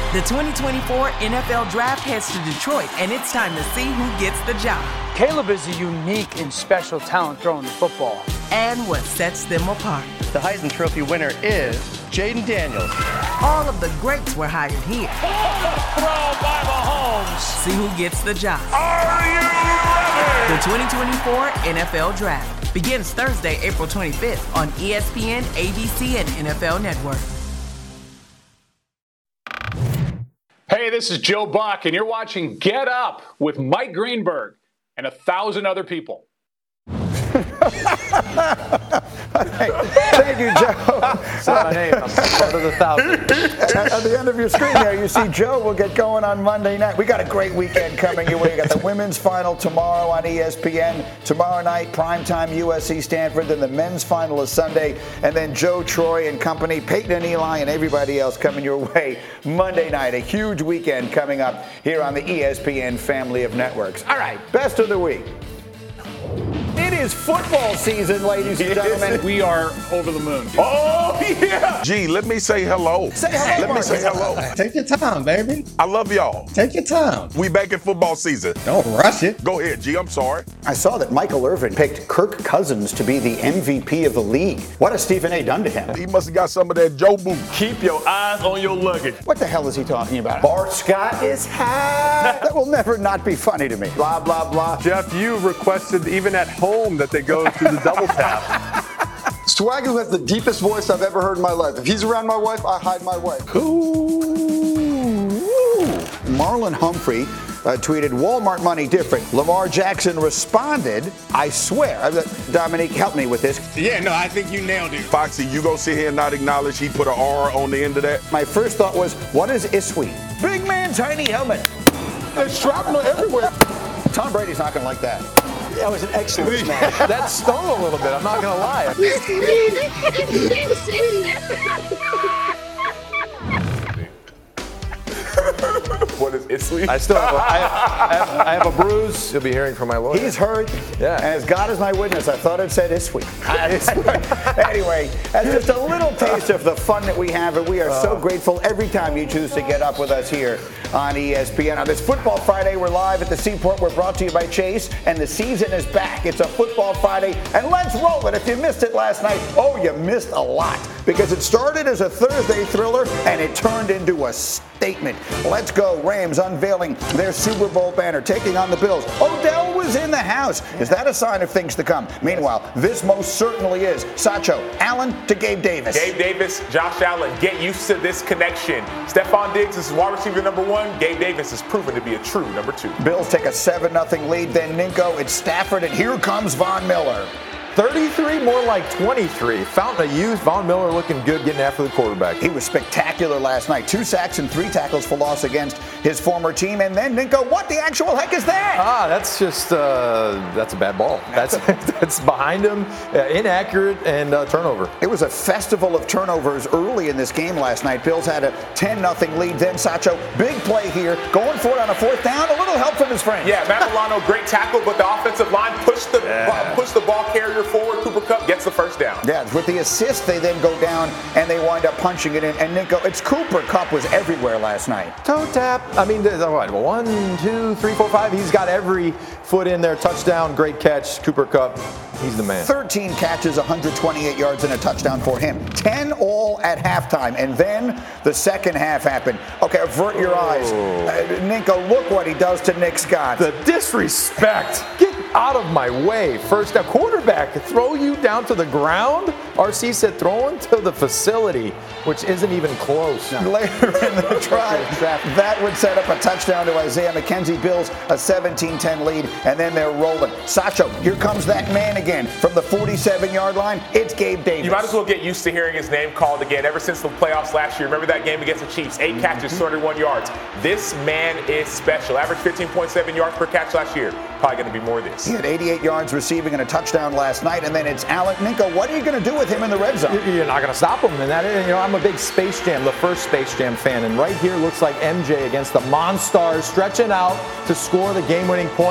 The 2024 NFL Draft heads to Detroit, and it's time to see who gets the job. Caleb is a unique and special talent throwing the football. And what sets them apart. The Heisman Trophy winner is Jaden Daniels. All of the greats were hired here. Throw by Mahomes. See who gets the job. Are you ready? The 2024 NFL Draft begins Thursday, April 25th on ESPN, ABC, and NFL Network. Hey, this is Joe Buck, and you're watching Get Up with Mike Greenberg and 1,000 other people. Thank you, Joe. Say my name. I'm part of the 1,000. At the end of your screen there, you see Joe will get going on Monday night. We got a great weekend coming your way. We got the women's final tomorrow on ESPN. Tomorrow night, primetime USC Stanford. Then the men's final is Sunday. And then Joe, Troy, and company, Peyton and Eli, and everybody else coming your way Monday night. A huge weekend coming up here on the ESPN family of networks. All right, best of the week. It is football season, ladies and gentlemen. We are over the moon. Oh, yeah. Gee, let me say hello. Say hello, Let me say hello. Take your time, baby. I love y'all. Take your time. We back in football season. Don't rush it. Go ahead, G. I'm sorry. I saw that Michael Irvin picked Kirk Cousins to be the MVP of the league. What has Stephen A. done to him? He must have got some of that Joe Boo. Keep your eyes on your luggage. What the hell is he talking about? Bart Scott is hot. That will never not be funny to me. Blah, blah, blah. Jeff, you requested even at home that they go through the double tap. Swagoo has the deepest voice I've ever heard in my life. If he's around my wife, I hide my wife. Ooh. Marlon Humphrey tweeted, Walmart money different. Lamar Jackson responded, I swear. Dominique, help me with this. Yeah, no, I think you nailed it. Foxy, you gonna sit here and not acknowledge he put an R on the end of that? My first thought was, what is ISWE? Big man, tiny helmet. There's shrapnel everywhere. Tom Brady's not gonna like that. That was an excellent smash. That stung a little bit, I'm not going to lie. What is ISWE? I still have I have a bruise. You'll be hearing from my lawyer. He's hurt. Yeah. And as God is my witness, I thought it said ISWE. Anyway, that's just a little taste of the fun that we have, and we are so grateful every time you choose to get up with us here on ESPN. On this Football Friday, we're live at the Seaport. We're brought to you by Chase, and the season is back. It's a Football Friday, and let's roll it. If you missed it last night, you missed a lot, because it started as a Thursday thriller, and it turned into a statement. Let's go. Rams unveiling their Super Bowl banner, taking on the Bills. Odell was in the house. Is that a sign of things to come? Meanwhile, this most certainly is. Sacho, Allen to Gabe Davis. Gabe Davis, Josh Allen, get used to this connection. Stephon Diggs is wide receiver number 1. Gabe Davis is proven to be a true number 2. Bills take a 7-0 lead. Then Ninko, it's Stafford, and here comes Von Miller. 33, more like 23. Fountain of youth. Von Miller looking good getting after the quarterback. He was spectacular last night. 2 sacks and 3 tackles for loss against his former team. And then, Ninko, what the actual heck is that? That's just, that's a bad ball. That's behind him, inaccurate, and turnover. It was a festival of turnovers early in this game last night. Bills had a 10-0 lead. Then Sacho, big play here, going for it on a 4th down. A little help from his friend. Yeah, Matt Milano, great tackle, but the offensive line pushed the ball carrier forward. Cooper Kupp gets the first down. Yeah, with the assist, they then go down and they wind up punching it in. And Ninko, it's Cooper Kupp was everywhere last night. Toe tap. I mean, 1, 2, 3, 4, 5. He's got every foot in there. Touchdown, great catch. Cooper Kupp, he's the man. 13 catches, 128 yards, and a touchdown for him. 10 all at halftime. And then the second half happened. Okay, avert your eyes. Ninko, look what he does to Nick Scott. The disrespect. Get out of my way. First, a quarterback throw you down to the ground. RC said throw him to the facility, which isn't even close. No. Later in the drive, that would set up a touchdown to Isaiah McKenzie. Bills a 17-10 lead, and then they're rolling. Sacho, here comes that man again from the 47-yard line. It's Gabe Davis. You might as well get used to hearing his name called again ever since the playoffs last year. Remember that game against the Chiefs? 8 catches, 201 yards. This man is special. Average 15.7 yards per catch last year. Probably going to be more of this. He had 88 yards receiving and a touchdown last night, and then it's Allen. Ninko, what are you going to do with him in the red zone? You're not going to stop him. And I'm a big Space Jam, the first Space Jam fan, and right here looks like MJ against the Monstars, stretching out to score the game-winning point.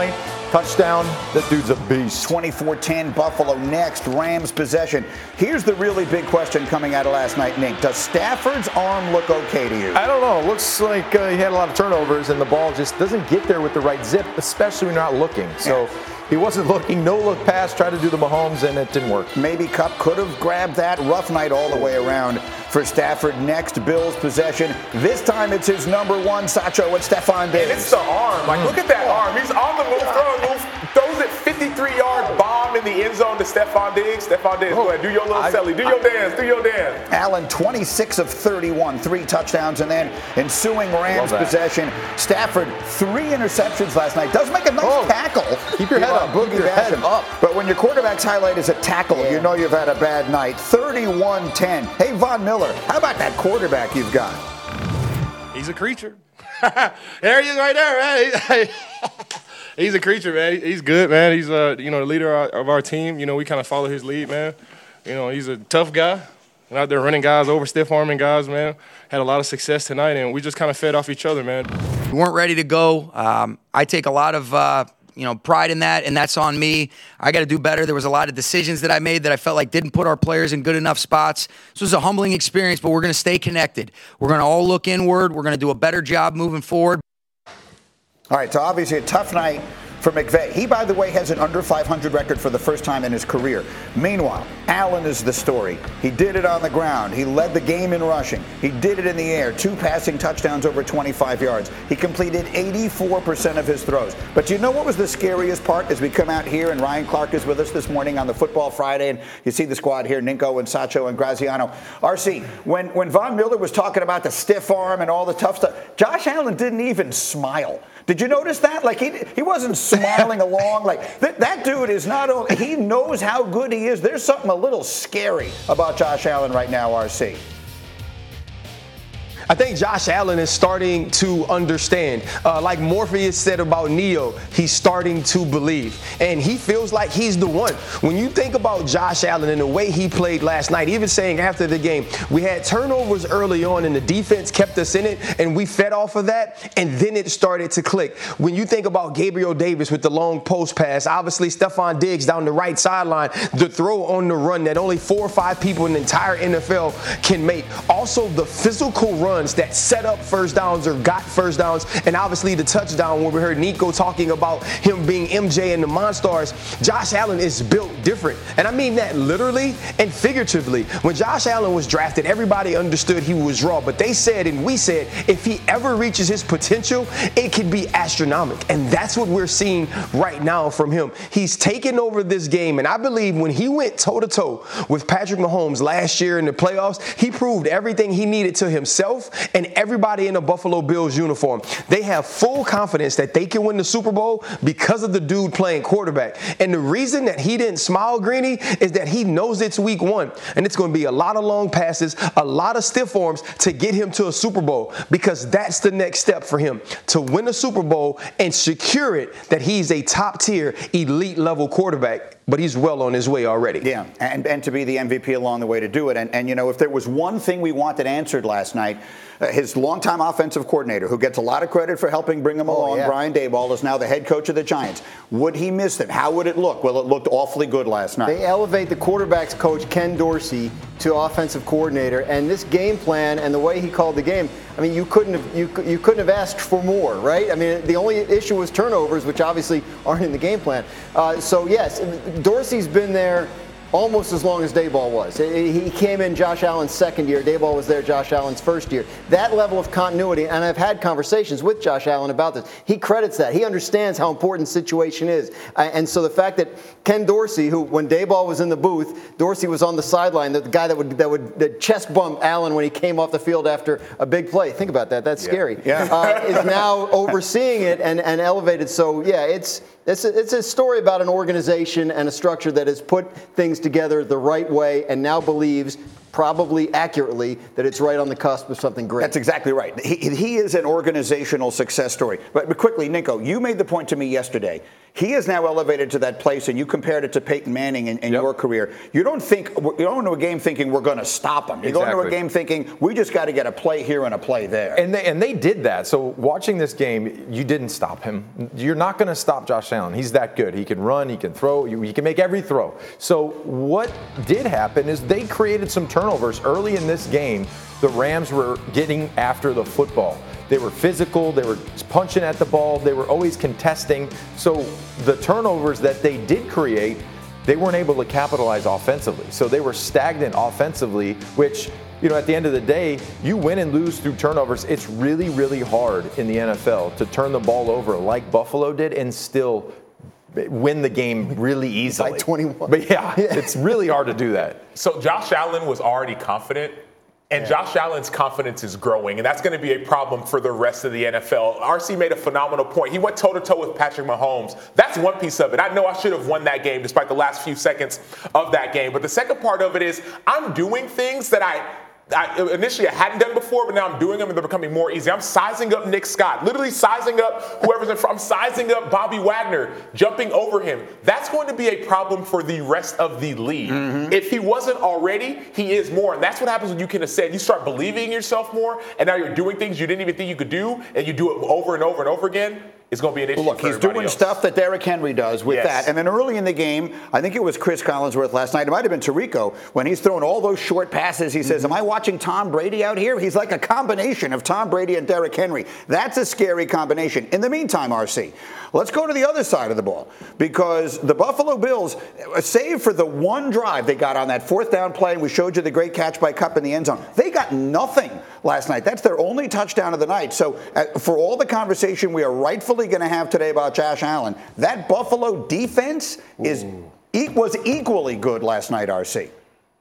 Touchdown. That dude's a beast. 24-10 Buffalo next. Rams possession. Here's the really big question coming out of last night, Nick. Does Stafford's arm look okay to you? I don't know. It looks like he had a lot of turnovers, and the ball just doesn't get there with the right zip, especially when you're not looking. So he wasn't looking. No-look pass. Tried to do the Mahomes, and it didn't work. Maybe Kupp could have grabbed that. Rough night all the way around for Stafford. Next, Bills possession. This time it's his number one, Sacho, and Stephon Diggs. And it's the arm. Like, look at that arm. He's on the move, throws it 53-yard bomb in the end zone to Stephon Diggs. Stephon Diggs, go ahead. Do your little celly. Do your dance. Do your dance. Allen, 26 of 31, 3 touchdowns, and then ensuing Rams possession. Stafford, 3 interceptions last night. Does make a nice tackle. Keep your head up. Boogie Keep your head up. But when your quarterback's highlight is a tackle, you know you've had a bad night. 31-10. Hey, Von Miller, how about that quarterback you've got? He's a creature. There he is right there, man. He's a creature, man. He's good, man. He's the leader of our team. We kind of follow his lead, man. He's a tough guy. Out there running guys over, stiff arming guys, man. Had a lot of success tonight, and we just kind of fed off each other, man. We weren't ready to go. I take a lot of pride in that, and that's on me. I got to do better. There was a lot of decisions that I made that I felt like didn't put our players in good enough spots. This was a humbling experience, but we're going to stay connected. We're going to all look inward. We're going to do a better job moving forward. All right, so obviously a tough night for McVay. He, by the way, has an under 500 record for the first time in his career. Meanwhile, Allen is the story. He did it on the ground. He led the game in rushing. He did it in the air. 2 passing touchdowns over 25 yards. He completed 84% of his throws. But you know what was the scariest part as we come out here, and Ryan Clark is with us this morning on the Football Friday, and you see the squad here, Ninko and Sacho and Graziano. RC, when Von Miller was talking about the stiff arm and all the tough stuff, Josh Allen didn't even smile. Did you notice that? Like, he wasn't smiling along. Like, that dude is not only, he knows how good he is. There's something a little scary about Josh Allen right now, RC. I think Josh Allen is starting to understand. Like Morpheus said about Neo, he's starting to believe. And he feels like he's the one. When you think about Josh Allen and the way he played last night, even saying after the game, we had turnovers early on and the defense kept us in it and we fed off of that, and then it started to click. When you think about Gabriel Davis with the long post pass, obviously Stephon Diggs down the right sideline, the throw on the run that only 4 or 5 people in the entire NFL can make. Also the physical run that set up first downs or got first downs, and obviously the touchdown where we heard Nico talking about him being MJ and the Monstars. Josh Allen is built different, and I mean that literally and figuratively. When Josh Allen was drafted, everybody understood he was raw, but they said and we said if he ever reaches his potential, it could be astronomical, and that's what we're seeing right now from him. He's taken over this game, and I believe when he went toe-to-toe with Patrick Mahomes last year in the playoffs, he proved everything he needed to himself and everybody in the Buffalo Bills uniform. They have full confidence that they can win the Super Bowl because of the dude playing quarterback. And the reason that he didn't smile, Greeny, is that he knows it's week 1. And it's going to be a lot of long passes, a lot of stiff arms to get him to a Super Bowl, because that's the next step for him, to win a Super Bowl and secure it that he's a top-tier, elite-level quarterback. But he's well on his way already. Yeah, and to be the MVP along the way to do it. And if there was one thing we wanted answered last night, his longtime offensive coordinator, who gets a lot of credit for helping bring him along, Brian Daboll, is now the head coach of the Giants. Would he miss them? How would it look? Well, it looked awfully good last night. They elevate the quarterback's coach, Ken Dorsey, to offensive coordinator, and this game plan and the way he called the game, I mean, you couldn't have asked for more, right? I mean, the only issue was turnovers, which obviously aren't in the game plan. So yes, Dorsey's been there almost as long as Daboll was. He came in Josh Allen's second year. Daboll was there Josh Allen's first year. That level of continuity, and I've had conversations with Josh Allen about this. He credits that. He understands how important the situation is. And so the fact that Ken Dorsey, who when Daboll was in the booth, Dorsey was on the sideline, the guy that would chest bump Allen when he came off the field after a big play. Think about that. That's scary. Yeah. Is now overseeing it and elevated. So yeah, it's a story about an organization and a structure that has put things together the right way and now believes probably accurately that it's right on the cusp of something great. That's exactly right. He is an organizational success story. But quickly, Nico, you made the point to me yesterday. He is now elevated to that place, and you compared it to Peyton Manning in your career. You don't go into a game thinking we're going to stop him. You go into a game thinking we just got to get a play here and a play there. And they did that. So watching this game, you didn't stop him. You're not going to stop Josh Allen. He's that good. He can run. He can throw. He can make every throw. So what did happen is they created some turnovers early in this game. The Rams were getting after the football. They were physical. They were punching at the ball. They were always contesting. So the turnovers that they did create, they weren't able to capitalize offensively. So they were stagnant offensively, which, at the end of the day, you win and lose through turnovers. It's really, really hard in the NFL to turn the ball over like Buffalo did and still win the game really easily. By 21. But yeah, it's really hard to do that. So Josh Allen was already confident. And Josh Allen's confidence is growing, and that's going to be a problem for the rest of the NFL. RC made a phenomenal point. He went toe-to-toe with Patrick Mahomes. That's one piece of it. I know I should have won that game despite the last few seconds of that game. But the second part of it is I'm doing things that I initially hadn't done before, but now I'm doing them and they're becoming more easy. I'm sizing up Nick Scott, literally sizing up whoever's in front. I'm sizing up Bobby Wagner, jumping over him. That's going to be a problem for the rest of the league. Mm-hmm. If he wasn't already, he is more. And that's what happens when you can ascend. You start believing in yourself more, and now you're doing things you didn't even think you could do, and you do it over and over and over again. It's going to be an issue. Look, he's doing stuff that Derrick Henry does with that. And then early in the game, I think it was Chris Collinsworth last night. It might have been Tirico when he's throwing all those short passes. He says, am I watching Tom Brady out here? He's like a combination of Tom Brady and Derrick Henry. That's a scary combination. In the meantime, RC, let's go to the other side of the ball because the Buffalo Bills, save for the one drive they got on that fourth down play, and we showed you the great catch by Kupp in the end zone, they got nothing last night. That's their only touchdown of the night. So for all the conversation we are rightfully going to have today about Josh Allen, that Buffalo defense was equally good last night, RC.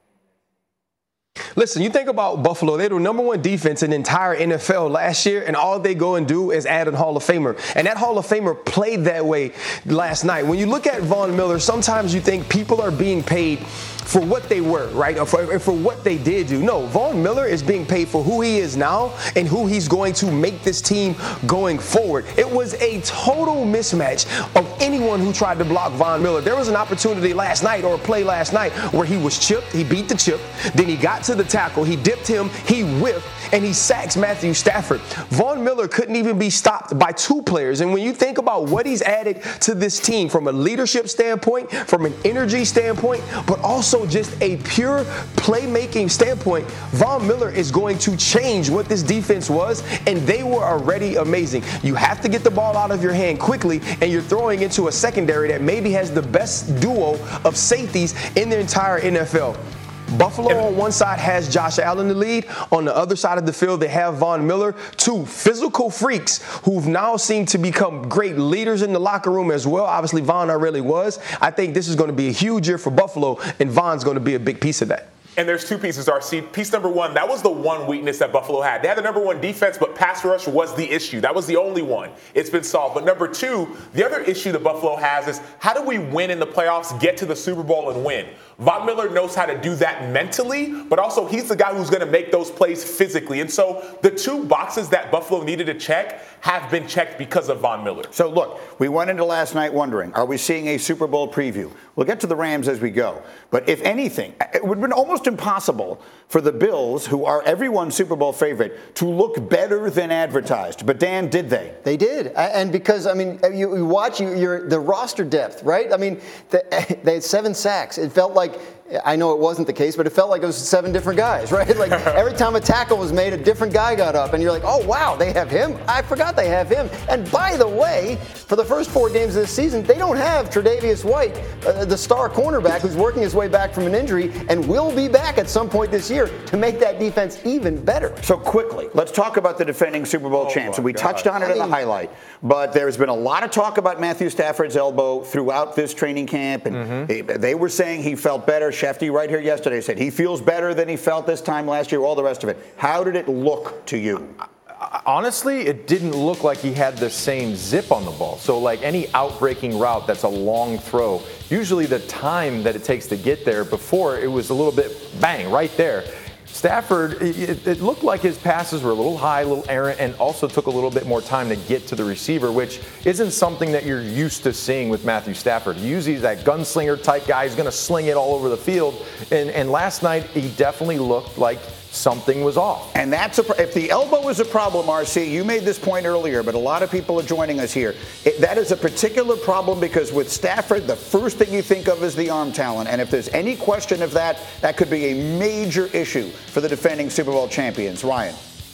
Listen, you think about Buffalo, they're the number one defense in the entire NFL last year, and all they go and do is add a Hall of Famer. And that Hall of Famer played that way last night. When you look at Von Miller, sometimes you think people are being paid for what they were, right? Or for what they did do. No, Von Miller is being paid for who he is now and who he's going to make this team going forward. It was a total mismatch of anyone who tried to block Von Miller. There was an opportunity last night or a play last night where he was chipped, he beat the chip, then he got to the tackle, he dipped him, he whiffed, and he sacks Matthew Stafford. Von Miller couldn't even be stopped by two players. And when you think about what he's added to this team from a leadership standpoint, from an energy standpoint, but also just a pure playmaking standpoint, Von Miller is going to change what this defense was, and they were already amazing. You have to get the ball out of your hand quickly, and you're throwing into a secondary that maybe has the best duo of safeties in the entire NFL. Buffalo on one side has Josh Allen the lead. On the other side of the field, they have Von Miller, two physical freaks who've now seemed to become great leaders in the locker room as well. Obviously, Von already was. I think this is going to be a huge year for Buffalo, and Von's going to be a big piece of that. And there's two pieces, RC. Piece number one, that was the one weakness that Buffalo had. They had the number one defense, but pass rush was the issue. That was the only one. It's been solved. But number two, the other issue that Buffalo has is how do we win in the playoffs, get to the Super Bowl and win? Von Miller knows how to do that mentally, but also he's the guy who's going to make those plays physically. And so the two boxes that Buffalo needed to check have been checked because of Von Miller. So look, we went into last night wondering, are we seeing a Super Bowl preview? We'll get to the Rams as we go. But if anything, it would have been almost impossible for the Bills, who are everyone's Super Bowl favorite, to look better than advertised. But Dan, did they? They did. And because, I mean, you watch the roster depth, right? I mean, they had 7 sacks. It felt like, I know it wasn't the case, but it felt like it was 7 different guys, right? Like every time a tackle was made, a different guy got up, and you're like, oh, wow, they have him? I forgot they have him. And by the way, for the first 4 games of this season, they don't have Tre'Davious White, the star cornerback who's working his way back from an injury and will be back at some point this year to make that defense even better. So quickly, let's talk about the defending Super Bowl champs. We touched on it in the highlight, but there's been a lot of talk about Matthew Stafford's elbow throughout this training camp, and they were saying he felt better. Shefty right here yesterday said he feels better than he felt this time last year, all the rest of it. How did it look to you? honestly, it didn't look like he had the same zip on the ball. So like any out-breaking route that's a long throw, usually the time that it takes to get there, before it was a little bit bang right there. Stafford, it looked like his passes were a little high, a little errant, and also took a little bit more time to get to the receiver, which isn't something that you're used to seeing with Matthew Stafford. Usually he's that gunslinger type guy. He's going to sling it all over the field. And last night, he definitely looked like something was off. And that's if the elbow is a problem, RC, you made this point earlier, but a lot of people are joining us here. That is a particular problem because with Stafford, the first thing you think of is the arm talent. And if there's any question of that, that could be a major issue for the defending Super Bowl champions. Ryan.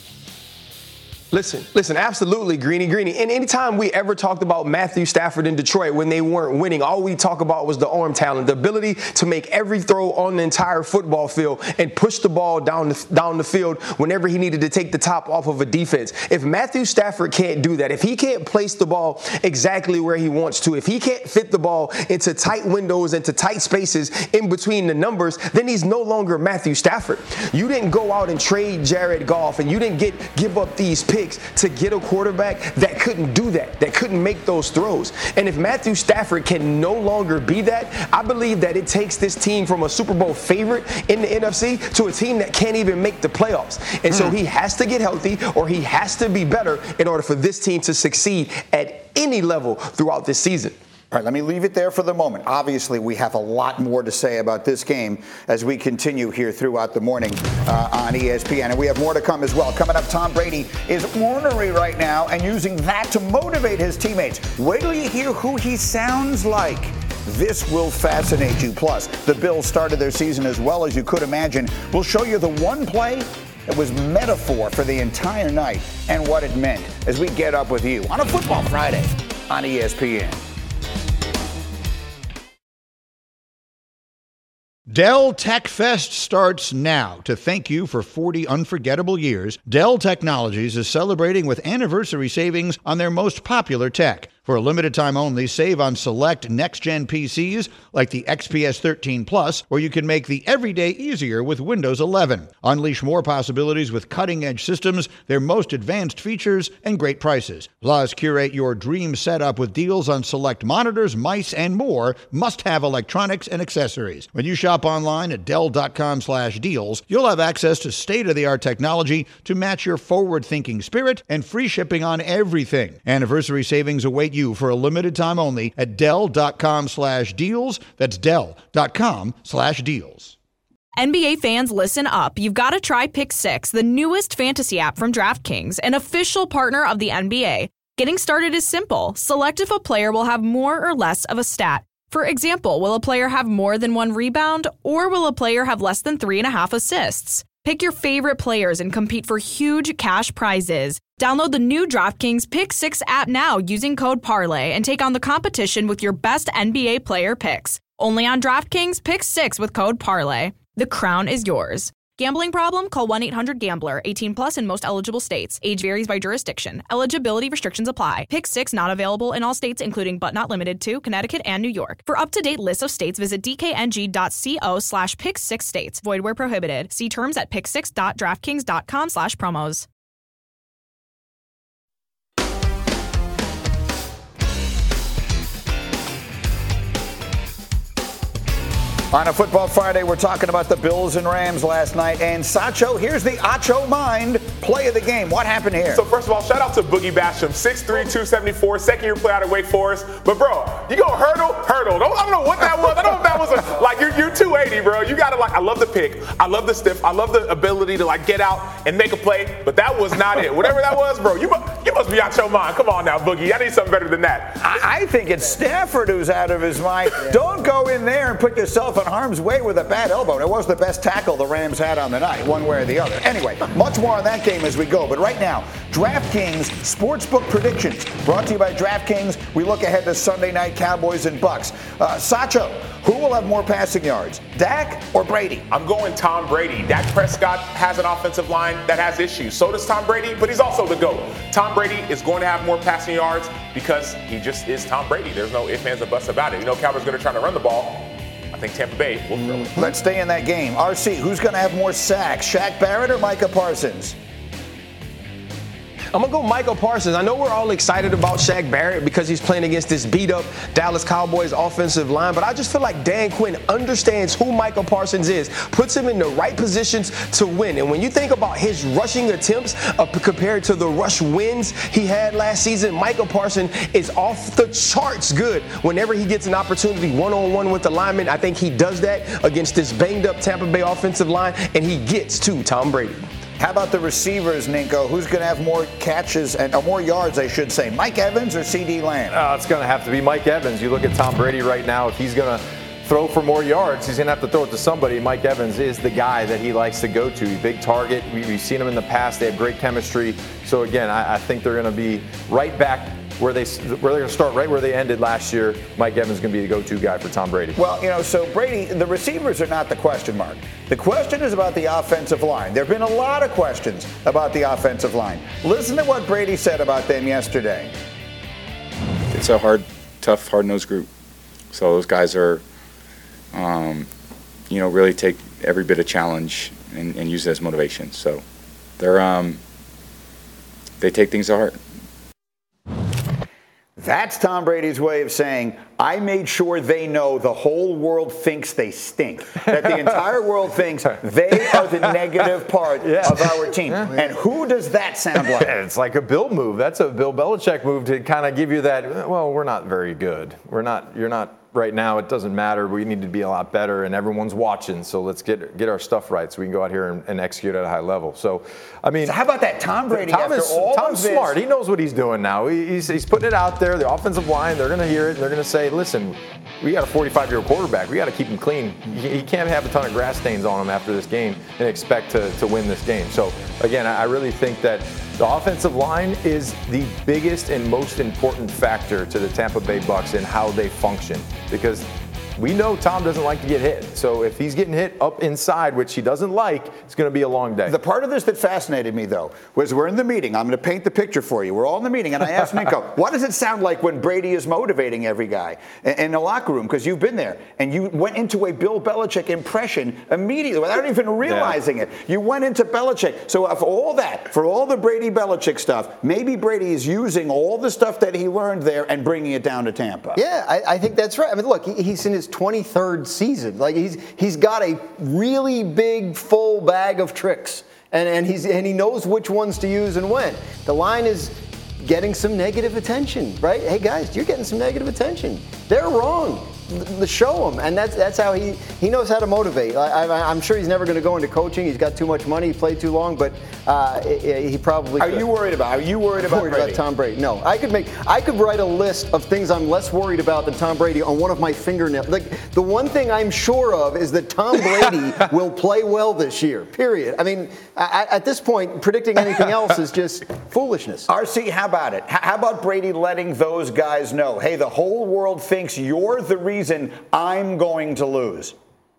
Listen, absolutely, Greeny. And anytime we ever talked about Matthew Stafford in Detroit when they weren't winning, all we talk about was the arm talent, the ability to make every throw on the entire football field and push the ball down the field whenever he needed to take the top off of a defense. If Matthew Stafford can't do that, if he can't place the ball exactly where he wants to, if he can't fit the ball into tight windows, into tight spaces in between the numbers, then he's no longer Matthew Stafford. You didn't go out and trade Jared Goff, and you didn't give up these picks to get a quarterback that couldn't do that couldn't make those throws. And if Matthew Stafford can no longer be that, I believe that it takes this team from a Super Bowl favorite in the NFC to a team that can't even make the playoffs. And so he has to get healthy, or he has to be better in order for this team to succeed at any level throughout this season. All right, let me leave it there for the moment. Obviously, we have a lot more to say about this game as we continue here throughout the morning on ESPN. And we have more to come as well. Coming up, Tom Brady is ornery right now and using that to motivate his teammates. Wait till you hear who he sounds like. This will fascinate you. Plus, the Bills started their season as well as you could imagine. We'll show you the one play that was metaphor for the entire night and what it meant as we get up with you on a Football Friday on ESPN. Dell Tech Fest starts now. To thank you for 40 unforgettable years, Dell Technologies is celebrating with anniversary savings on their most popular tech. For a limited time only, save on select next-gen PCs like the XPS 13 Plus, where you can make the everyday easier with Windows 11. Unleash more possibilities with cutting-edge systems, their most advanced features, and great prices. Plus, curate your dream setup with deals on select monitors, mice, and more must-have electronics and accessories. When you shop online at Dell.com/deals, you'll have access to state-of-the-art technology to match your forward-thinking spirit and free shipping on everything. Anniversary savings await you for a limited time only at Dell.com/deals. That's Dell.com/deals. NBA fans, listen up. You've got to try Pick 6, the newest fantasy app from DraftKings, an official partner of the NBA. Getting started is simple. Select if a player will have more or less of a stat. For example, will a player have more than 1 rebound, or will a player have less than 3.5 assists? Pick your favorite players and compete for huge cash prizes. Download the new DraftKings Pick 6 app now using code Parlay and take on the competition with your best NBA player picks. Only on DraftKings Pick 6 with code Parlay. The crown is yours. Gambling problem? Call 1-800-GAMBLER. 18 plus in most eligible states. Age varies by jurisdiction. Eligibility restrictions apply. Pick 6 not available in all states, including but not limited to Connecticut and New York. For up-to-date lists of states, visit dkng.co/pick6states. Void where prohibited. See terms at pick6.draftkings.com/promos. On a Football Friday, we're talking about the Bills and Rams last night. And Sacho, here's the Acho Mind play of the game. What happened here? So first of all, shout out to Boogie Basham, 6'3", 274, second-year player out of Wake Forest. But, bro, you go hurdle. I don't know what that was. I don't know if that was like you're 280, bro. You got to, I love the pick. I love the stiff. I love the ability to, get out and make a play. But that was not it. Whatever that was, bro, you must be out your mind. Come on now, Boogie. I need something better than that. I think it's Stafford who's out of his mind. Don't go in there and put yourself in harm's way with a bad elbow. It was the best tackle the Rams had on the night, one way or the other. Anyway, much more on that game as we go. But right now, DraftKings Sportsbook Predictions. Brought to you by DraftKings. We look ahead to Sunday night Cowboys and Bucks. Sacho, who will have more passing yards, Dak or Brady? I'm going Tom Brady. Dak Prescott has an offensive line that has issues. So does Tom Brady, but he's also the GOAT. Tom Brady is going to have more passing yards because he just is Tom Brady. There's no ifs, ands, or buts about it. Cowboys are going to try to run the ball. I think Tampa Bay will throw it. Let's stay in that game. RC, who's going to have more sacks, Shaq Barrett or Micah Parsons? I'm going to go Michael Parsons. I know we're all excited about Shaq Barrett because he's playing against this beat-up Dallas Cowboys offensive line, but I just feel like Dan Quinn understands who Michael Parsons is, puts him in the right positions to win. And when you think about his rushing attempts compared to the rush wins he had last season, Michael Parsons is off the charts good whenever he gets an opportunity one-on-one with the lineman. I think he does that against this banged-up Tampa Bay offensive line, and he gets to Tom Brady. How about the receivers, Ninko? Who's going to have more catches and more yards, I should say? Mike Evans or CeeDee Lamb? It's going to have to be Mike Evans. You look at Tom Brady right now. If he's going to throw for more yards, he's going to have to throw it to somebody. Mike Evans is the guy that he likes to go to. Big target. We've seen him in the past. They have great chemistry. So, again, I think they're going to be right back where they're going to start right where they ended last year. Mike Evans is going to be the go-to guy for Tom Brady. Well, so Brady, the receivers are not the question mark. The question is about the offensive line. There have been a lot of questions about the offensive line. Listen to what Brady said about them yesterday. It's a tough, hard-nosed group. So those guys are, really take every bit of challenge and use it as motivation. So they take things to heart. That's Tom Brady's way of saying, I made sure they know the whole world thinks they stink. That the entire world thinks they are the negative part of our team. And who does that sound like? It's like a Bill move. That's a Bill Belichick move to kind of give you that, well, we're not very good. You're not right now. It doesn't matter. We need to be a lot better, and everyone's watching. So let's get our stuff right so we can go out here and execute at a high level. So, I mean. So how about that Tom Brady Tom's smart. He knows what he's doing now. He's putting it out there. The offensive line, they're going to hear it, and they're going to say, listen, we got a 45-year-old quarterback. We got to keep him clean. He can't have a ton of grass stains on him after this game and expect to win this game. So, again, I really think that the offensive line is the biggest and most important factor to the Tampa Bay Bucs in how they function, because we know Tom doesn't like to get hit. So if he's getting hit up inside, which he doesn't like, it's going to be a long day. The part of this that fascinated me, though, was we're in the meeting. I'm going to paint the picture for you. We're all in the meeting, and I asked Ninko, what does it sound like when Brady is motivating every guy in the locker room? Because you've been there, and you went into a Bill Belichick impression immediately without even realizing it. You went into Belichick. So for all the Brady-Belichick stuff, maybe Brady is using all the stuff that he learned there and bringing it down to Tampa. Yeah, I think that's right. I mean, look, he's in his 23rd season. Like he's got a really big full bag of tricks, and he knows which ones to use and when. The line is getting some negative attention, right? Hey guys, you're getting some negative attention. They're wrong. Show him, and that's how he knows how to motivate. I'm sure he's never going to go into coaching. He's got too much money. He played too long, but he probably. Are you worried about Tom Brady? No, I could write a list of things I'm less worried about than Tom Brady on one of my fingernails. Like the one thing I'm sure of is that Tom Brady will play well this year. Period. I mean, at this point, predicting anything else is just foolishness. RC, how about it? How about Brady letting those guys know, hey, the whole world thinks you're the reason I'm going to lose?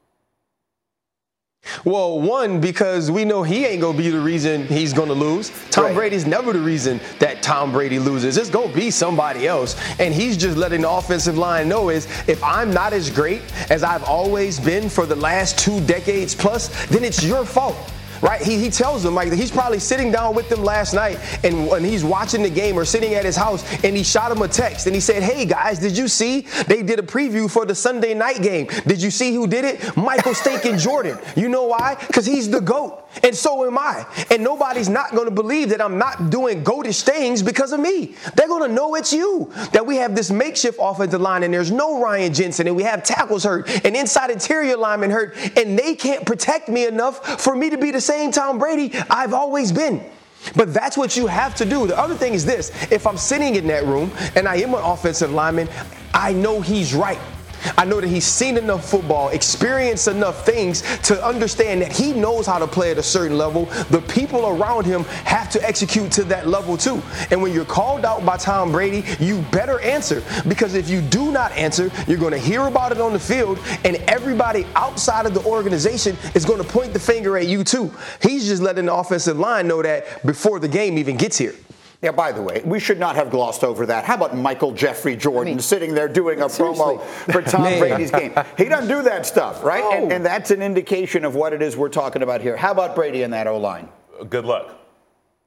Well, one, because we know he ain't going to be the reason he's going to lose. Tom Brady's never the reason that Tom Brady loses. It's going to be somebody else. And he's just letting the offensive line know is if I'm not as great as I've always been for the last 2 decades plus, then it's your fault. Right? He tells them, like, he's probably sitting down with them last night and when he's watching the game or sitting at his house, and he shot him a text and he said, hey guys, did you see they did a preview for the Sunday night game? Did you see who did it? Michael Stinkin' Jordan. You know why? Because he's the GOAT. And so am I. And nobody's not going to believe that I'm not doing goatish things because of me. They're going to know it's you. That we have this makeshift offensive line and there's no Ryan Jensen and we have tackles hurt and inside interior linemen hurt and they can't protect me enough for me to be the same Tom Brady I've always been. But that's what you have to do. The other thing is this. If I'm sitting in that room and I am an offensive lineman, I know he's right. I know that he's seen enough football, experienced enough things to understand that he knows how to play at a certain level. The people around him have to execute to that level too. And when you're called out by Tom Brady, you better answer. Because if you do not answer, you're going to hear about it on the field, and everybody outside of the organization is going to point the finger at you too. He's just letting the offensive line know that before the game even gets here. Yeah, by the way, we should not have glossed over that. How about Michael Jeffrey Jordan sitting there doing a promo for Tom Brady's game? He doesn't do that stuff, right? No. And that's an indication of what it is we're talking about here. How about Brady in that O-line? Good luck.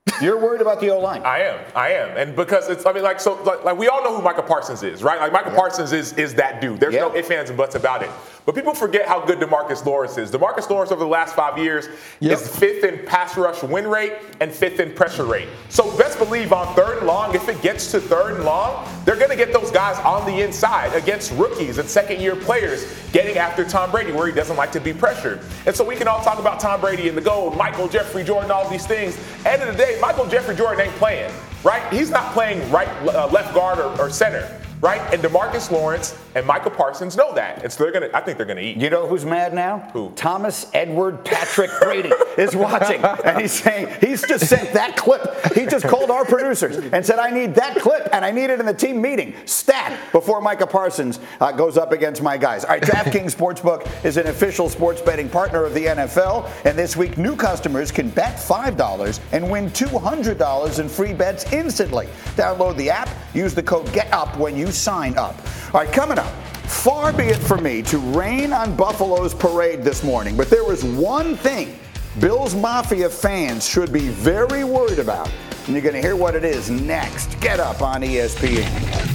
You're worried about the O-line. I am. And because it's, we all know who Micah Parsons is, right? Like, Micah Parsons is that dude. There's no ifs, ands, and buts about it. But people forget how good DeMarcus Lawrence is. DeMarcus Lawrence over the last 5 years is 5th in pass rush win rate and 5th in pressure rate. So best believe on 3rd and long, if it gets to 3rd and long, they're going to get those guys on the inside against rookies and second-year players getting after Tom Brady, where he doesn't like to be pressured. And so we can all talk about Tom Brady and the GOAT, Michael Jeffrey Jordan, all these things. End of the day, Michael Jeffrey Jordan ain't playing, right? He's not playing left guard or center. Right? And DeMarcus Lawrence and Micah Parsons know that. And so I think they're going to eat. You know who's mad now? Who? Thomas Edward Patrick Brady is watching. And he's saying, he's just sent that clip. He just called our producers and said, I need that clip. And I need it in the team meeting. Stat before Micah Parsons goes up against my guys. All right, DraftKings Sportsbook is an official sports betting partner of the NFL. And this week, new customers can bet $5 and win $200 in free bets instantly. Download the app. Use the code GETUP when you sign up. All right, coming up. Far be it from me to rain on Buffalo's parade this morning, but there was one thing Bills Mafia fans should be very worried about, and you're going to hear what it is next. Get Up on ESPN.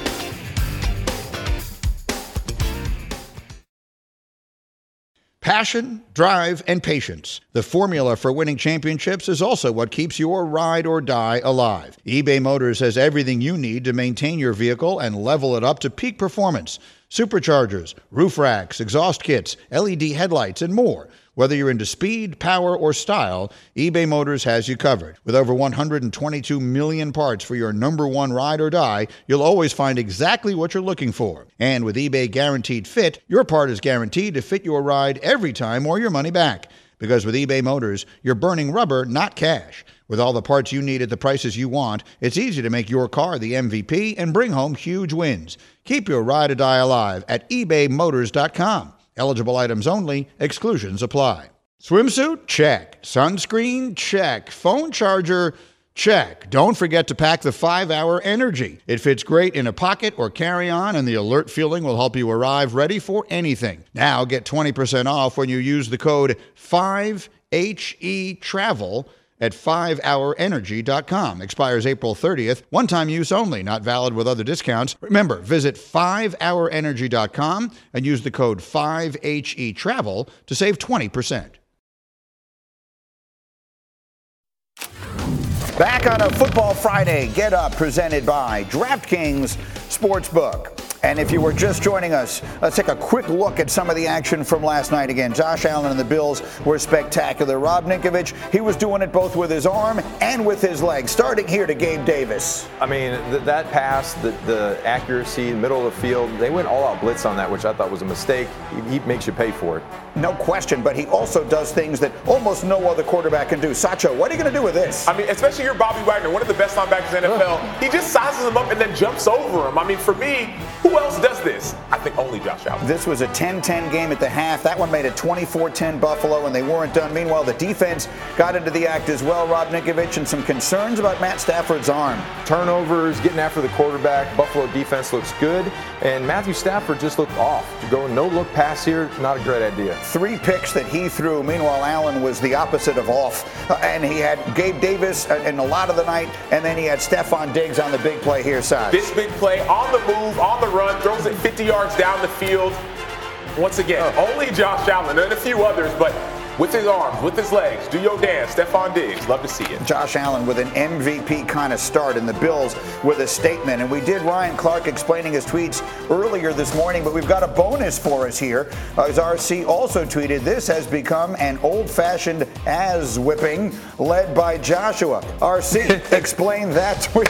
Passion, drive, and patience. The formula for winning championships is also what keeps your ride or die alive. eBay Motors has everything you need to maintain your vehicle and level it up to peak performance. Superchargers, roof racks, exhaust kits, LED headlights, and more. Whether you're into speed, power, or style, eBay Motors has you covered. With over 122 million parts for your number one ride or die, you'll always find exactly what you're looking for. And with eBay Guaranteed Fit, your part is guaranteed to fit your ride every time or your money back. Because with eBay Motors, you're burning rubber, not cash. With all the parts you need at the prices you want, it's easy to make your car the MVP and bring home huge wins. Keep your ride or die alive at ebaymotors.com. Eligible items only. Exclusions apply. Swimsuit? Check. Sunscreen? Check. Phone charger? Check. Don't forget to pack the 5-Hour Energy. It fits great in a pocket or carry-on, and the alert feeling will help you arrive ready for anything. Now get 20% off when you use the code 5HETRAVEL at 5hourenergy.com. Expires April 30th. One-time use only. Not valid with other discounts. Remember, visit 5hourenergy.com and use the code 5HETRAVEL to save 20%. Back on a Football Friday, Get Up, presented by DraftKings Sportsbook. And if you were just joining us, let's take a quick look at some of the action from last night. Again, Josh Allen and the Bills were spectacular. Rob Ninkovich, he was doing it both with his arm and with his leg. Starting here to Gabe Davis. I mean, that pass, the accuracy, middle of the field, they went all-out blitz on that, which I thought was a mistake. He makes you pay for it. No question, but he also does things that almost no other quarterback can do. Sacho, what are you going to do with this? I mean, especially you're Bobby Wagner, one of the best linebackers in the NFL. He just sizes him up and then jumps over him. I mean, for me, who else does this? I think only Josh Allen. This was a 10-10 game at the half. That one made it 24-10 Buffalo, and they weren't done. Meanwhile, the defense got into the act as well. Rob Ninkovich, and some concerns about Matt Stafford's arm. Turnovers, getting after the quarterback. Buffalo defense looks good, and Matthew Stafford just looked off. To go no-look pass here, not a great idea. 3 picks that he threw. Meanwhile, Allen was the opposite of off. And he had Gabe Davis in a lot of the night, and then he had Stephon Diggs on the big play here side. This big play, on the move, on the run, throws it 50 yards down the field. Once again, only Josh Allen and a few others, but with his arms, with his legs, do your dance. Stephon Diggs, love to see it. Josh Allen with an MVP kind of start, and the Bills with a statement. And we did Ryan Clark explaining his tweets earlier this morning, but we've got a bonus for us here. As RC also tweeted, this has become an old-fashioned ass-whipping led by Joshua. RC, explain that tweet.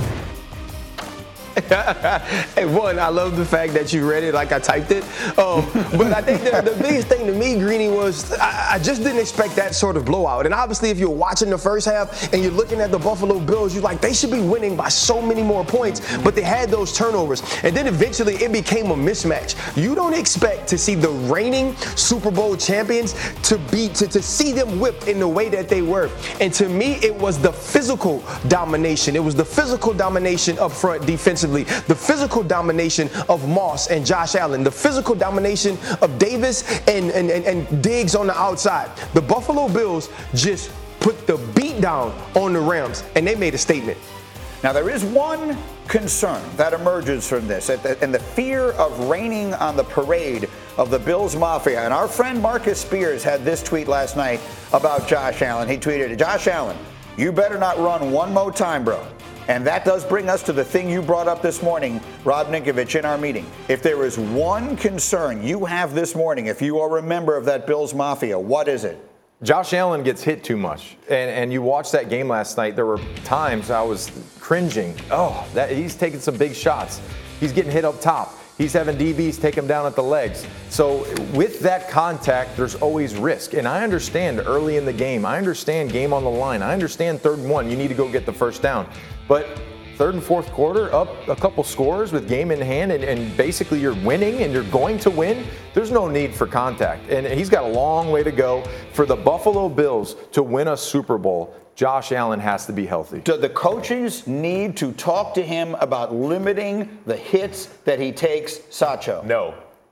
Hey, one, I love the fact that you read it like I typed it. But I think the biggest thing to me, Greeny, was I just didn't expect that sort of blowout. And obviously, if you're watching the first half and you're looking at the Buffalo Bills, you're like, they should be winning by so many more points. But they had those turnovers. And then eventually, it became a mismatch. You don't expect to see the reigning Super Bowl champions to see them whipped in the way that they were. And to me, it was the physical domination. It was the physical domination up front defensively. The physical domination of Moss and Josh Allen, the physical domination of Davis and Diggs on the outside. The Buffalo Bills just put the beat down on the Rams, and they made a statement. Now, there is one concern that emerges from this, and the fear of raining on the parade of the Bills Mafia. And our friend Marcus Spears had this tweet last night about Josh Allen. He tweeted, "Josh Allen, you better not run one more time, bro." And that does bring us to the thing you brought up this morning, Rob Ninkovich, in our meeting. If there is one concern you have this morning, if you are a member of that Bills Mafia, what is it? Josh Allen gets hit too much. And you watched that game last night. There were times I was cringing. He's taking some big shots. He's getting hit up top. He's having DBs take him down at the legs. So with that contact, there's always risk. And I understand early in the game. I understand game on the line. I understand 3rd and 1. You need to go get the first down. But 3rd and 4th quarter, up a couple scores with game in hand, and basically you're winning and you're going to win, there's no need for contact. And he's got a long way to go. For the Buffalo Bills to win a Super Bowl, Josh Allen has to be healthy. Do the coaches need to talk to him about limiting the hits that he takes, Sacho? No.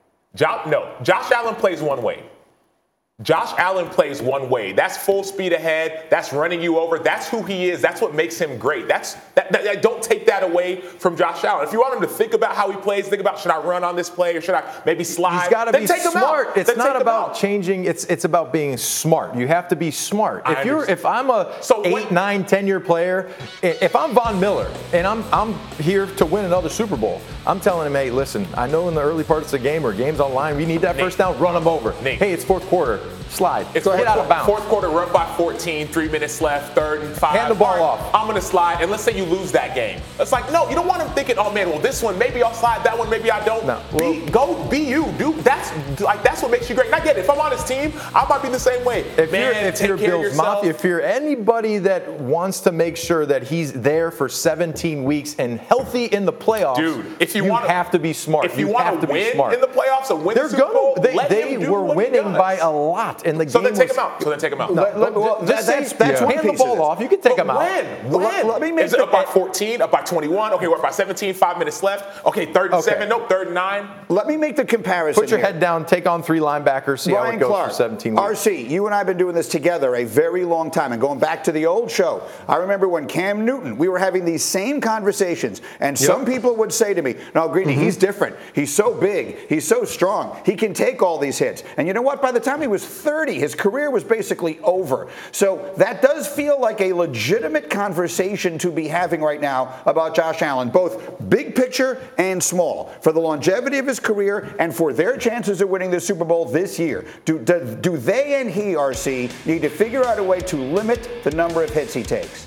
Josh Allen plays one way. Josh Allen plays one way. That's full speed ahead. That's running you over. That's who he is. That's what makes him great. Don't take that away from Josh Allen. If you want him to think about how he plays, think about, should I run on this play or should I maybe slide? He's got to be smart. It's not about changing. It's about being smart. You have to be smart. If I'm a 8, 9, 10-year player, if I'm Von Miller and I'm here to win another Super Bowl, I'm telling him, hey, listen, I know in the early parts of the game or game's online, we need that first down, run him over. Hey, it's 4th quarter. Slide. It's get out of bounds. 4th quarter, we're up by 14, 3 minutes left, 3rd and 5. Hand the ball off. I'm going to slide, and let's say you lose that game. It's like, no, you don't want him thinking, oh, man, well, this one, maybe I'll slide, that one, maybe I don't. No. Be you, dude. That's what makes you great. And I get it. If I'm on his team, I might be the same way. If you're Bills Mafia, if you're anybody that wants to make sure that he's there for 17 weeks and healthy in the playoffs, dude, you have to be smart. If you want to win in the playoffs or win the Super Bowl, they were winning by a lot, and the game was. So then take him out. That's one hand the ball off. You can take him out. When? Let me make Is it up by 14, up by 21? Okay, we're up by 17, 5 minutes left. Okay, 3rd and 7. Nope, 3rd and 9. Let me make the comparison. Put your head down, take on 3 linebackers, see how it goes for 17 weeks. RC, you and I have been doing this together a very long time. And going back to the old show, I remember when Cam Newton, we were having these same conversations. And some people would say to me, no, Greeny, he's different. He's so big. He's so strong. He can take all these hits. And you know what? By the time he was 30, his career was basically over. So that does feel like a legitimate conversation to be having right now about Josh Allen, both big picture and small, for the longevity of his career and for their chances of winning the Super Bowl this year. Do they and he, RC, need to figure out a way to limit the number of hits he takes?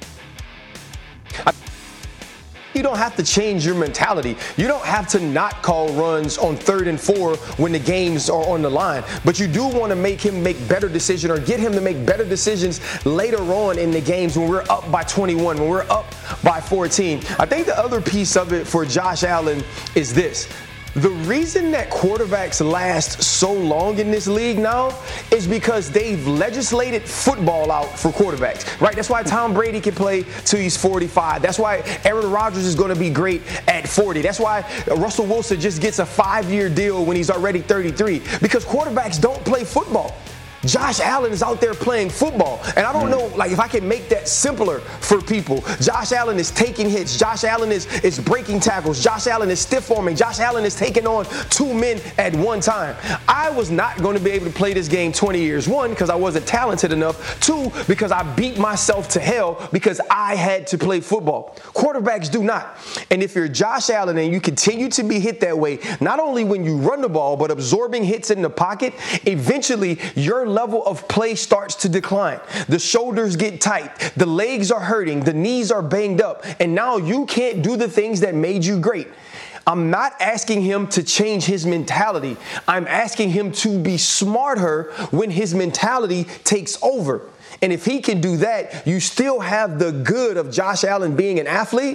You don't have to change your mentality. You don't have to not call runs on 3rd and 4 when the games are on the line. But you do want to make him make better decisions or get him to make better decisions later on in the games when we're up by 21, when we're up by 14. I think the other piece of it for Josh Allen is this. The reason that quarterbacks last so long in this league now is because they've legislated football out for quarterbacks, right? That's why Tom Brady can play till he's 45. That's why Aaron Rodgers is going to be great at 40. That's why Russell Wilson just gets a 5-year deal when he's already 33, because quarterbacks don't play football. Josh Allen is out there playing football. And I don't know, like, if I can make that simpler for people. Josh Allen is taking hits. Josh Allen is breaking tackles. Josh Allen is stiff arming. Josh Allen is taking on 2 men at one time. I was not going to be able to play this game 20 years. 1, because I wasn't talented enough. 2, because I beat myself to hell because I had to play football. Quarterbacks do not. And if you're Josh Allen and you continue to be hit that way, not only when you run the ball, but absorbing hits in the pocket, eventually your level of play starts to decline. The shoulders get tight, the legs are hurting, the knees are banged up, and now you can't do the things that made you great. I'm not asking him to change his mentality. I'm asking him to be smarter when his mentality takes over. And if he can do that, you still have the good of Josh Allen being an athlete,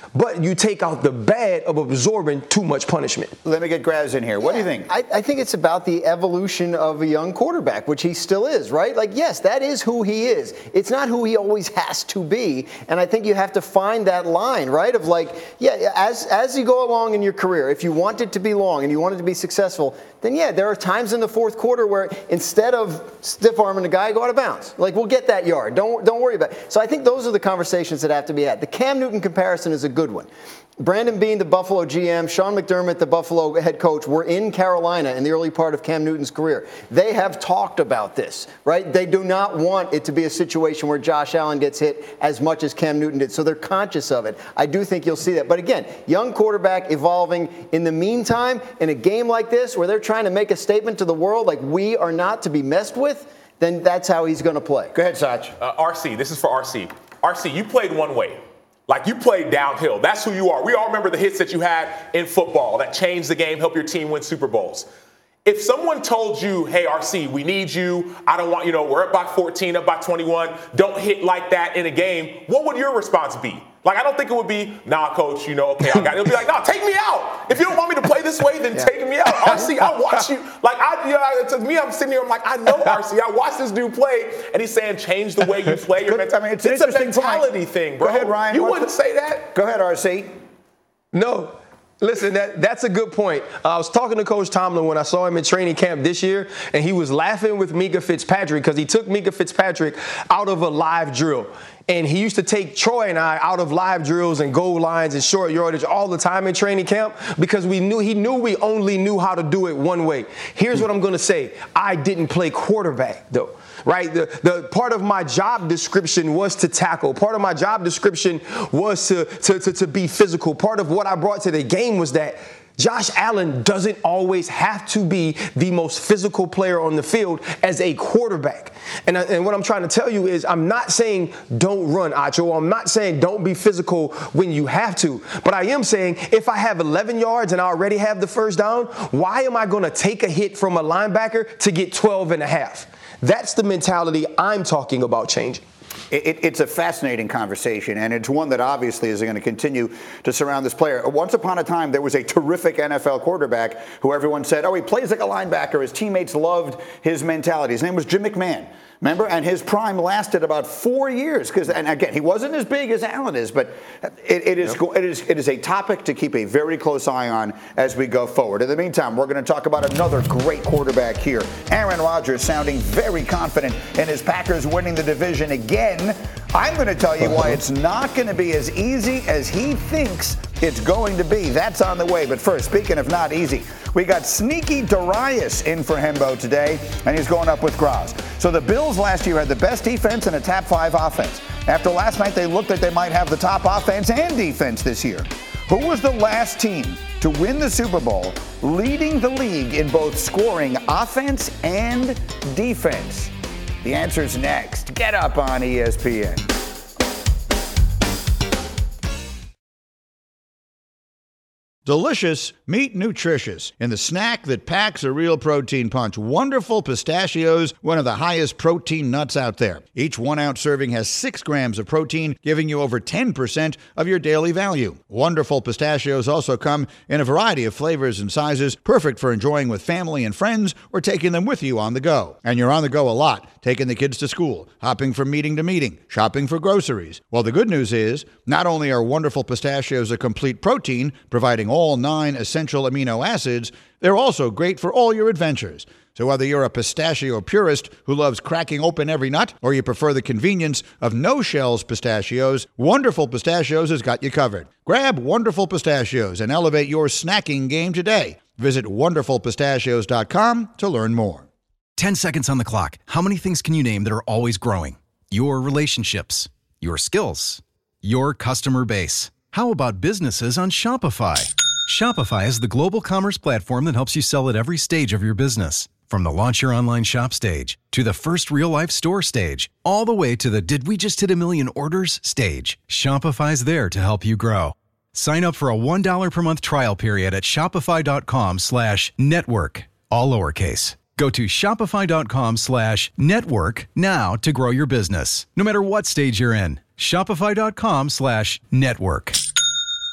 but you take out the bad of absorbing too much punishment. Let me get Graz in here. What do you think? I think it's about the evolution of a young quarterback, which he still is, right? Like, yes, that is who he is. It's not who he always has to be. And I think you have to find that line, right? Of like, yeah, as you go along in your career, if you want it to be long and you want it to be successful, then yeah, there are times in the fourth quarter where instead of stiff arming the guy, go out of bounds. Like, we'll get that yard. Don't worry about it. So I think those are the conversations that have to be had. The Cam Newton comparison is a good one. Brandon Beane, the Buffalo GM, Sean McDermott, the Buffalo head coach, were in Carolina in the early part of Cam Newton's career. They have talked about this, right? They do not want it to be a situation where Josh Allen gets hit as much as Cam Newton did, so they're conscious of it. I do think you'll see that. But again, young quarterback evolving. In the meantime, in a game like this where they're trying to make a statement to the world like we are not to be messed with, then that's how he's going to play. Go ahead, Sach. RC, this is for RC. RC, you played one way. Like, you played downhill. That's who you are. We all remember the hits that you had in football that changed the game, helped your team win Super Bowls. If someone told you, hey, RC, we need you, I don't want, we're up by 14, up by 21, don't hit like that in a game, what would your response be? Like, I don't think it would be, nah, coach, okay, I got it. It'll be like, nah, take me out. If you don't want me to play this way, then take me out. RC, I watch you. Like, to me, I'm sitting here, I'm like, I know RC. I watched this dude play, and he's saying, change the way you play your mentality. It's a mentality thing, bro. Go ahead, Ryan. You wouldn't say that? Go ahead, RC. No. Listen, that's a good point. I was talking to Coach Tomlin when I saw him in training camp this year, and he was laughing with Minkah Fitzpatrick because he took Minkah Fitzpatrick out of a live drill. And he used to take Troy and I out of live drills and goal lines and short yardage all the time in training camp because he knew we only knew how to do it one way. Here's what I'm going to say. I didn't play quarterback, though. Right? The part of my job description was to tackle. Part of my job description was to be physical. Part of what I brought to the game was that Josh Allen doesn't always have to be the most physical player on the field as a quarterback. And what I'm trying to tell you is I'm not saying don't run, Acho. I'm not saying don't be physical when you have to. But I am saying if I have 11 yards and I already have the first down, why am I going to take a hit from a linebacker to get 12 and a half? That's the mentality I'm talking about changing. It's a fascinating conversation, and it's one that obviously is going to continue to surround this player. Once upon a time, there was a terrific NFL quarterback who everyone said, oh, he plays like a linebacker. His teammates loved his mentality. His name was Jim McMahon. Remember? And his prime lasted about 4 years. And again, he wasn't as big as Allen is, but it is a topic to keep a very close eye on as we go forward. In the meantime, we're going to talk about another great quarterback here. Aaron Rodgers sounding very confident in his Packers winning the division again. I'm going to tell you why it's not going to be as easy as he thinks it's going to be. That's on the way. But first, speaking of not easy, we got Sneaky Darius in for Hembo today, and he's going up with Graz. So the Bills last year had the best defense and a top 5 offense. After last night, they looked like they might have the top offense and defense this year. Who was the last team to win the Super Bowl, leading the league in both scoring offense and defense? The answer's next. Get up on ESPN. Delicious, meet nutritious in the snack that packs a real protein punch. Wonderful Pistachios, one of the highest protein nuts out there. Each 1 ounce serving has 6 grams of protein, giving you over 10% of your daily value. Wonderful Pistachios also come in a variety of flavors and sizes, perfect for enjoying with family and friends or taking them with you on the go. And you're on the go a lot, taking the kids to school, hopping from meeting to meeting, shopping for groceries. Well, the good news is, not only are Wonderful Pistachios a complete protein, providing all 9 essential amino acids, they're also great for all your adventures. So whether you're a pistachio purist who loves cracking open every nut, or you prefer the convenience of no-shells pistachios, Wonderful Pistachios has got you covered. Grab Wonderful Pistachios and elevate your snacking game today. Visit wonderfulpistachios.com to learn more. 10 seconds on the clock. How many things can you name that are always growing? Your relationships, your skills, your customer base. How about businesses on Shopify? Shopify is the global commerce platform that helps you sell at every stage of your business. From the launch your online shop stage, to the first real-life store stage, all the way to the did we just hit 1 million orders stage, Shopify's there to help you grow. Sign up for a $1 per month trial period at shopify.com/network, all lowercase. Go to shopify.com/network now to grow your business, no matter what stage you're in. Shopify.com/network.